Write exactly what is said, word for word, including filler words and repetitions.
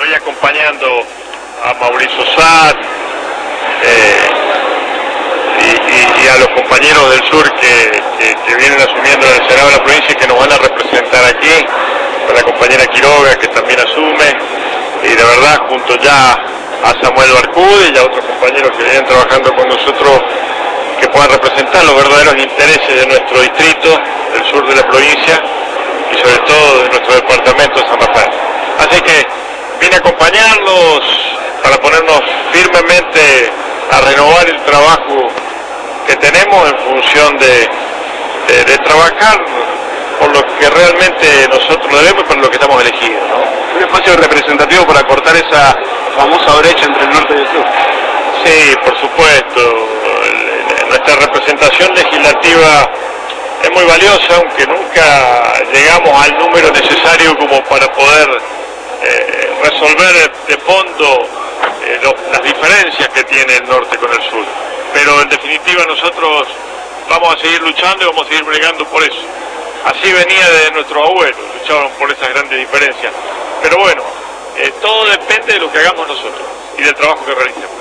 estoy acompañando a Mauricio Saad eh, y, y, y a los compañeros del sur que, que, que vienen asumiendo en el Senado de la provincia y que nos van a representar aquí, con la compañera Quiroga que también asume, y de verdad junto ya a Samuel Barcude y a otros compañeros que vienen trabajando con nosotros que puedan representar los verdaderos intereses de nuestro distrito, del sur de la provincia y sobre todo de nuestro departamento de San Rafael. Así que vine a acompañarlos para ponernos firmemente a renovar el trabajo que tenemos en función de, de, de trabajar por lo que realmente nosotros debemos y por lo que estamos elegidos, ¿no? Un espacio representativo para cortar esa famosa brecha entre el norte y el sur. Sí, por supuesto. Nuestra representación legislativa es muy valiosa, aunque nunca llegamos al número necesario como para poder eh, resolver de fondo eh, lo, las diferencias que tiene el norte con el sur. Pero en definitiva nosotros vamos a seguir luchando y vamos a seguir bregando por eso. Así venía de nuestros abuelos, luchaban por esas grandes diferencias. Pero bueno, eh, todo depende de lo que hagamos nosotros y del trabajo que realicemos.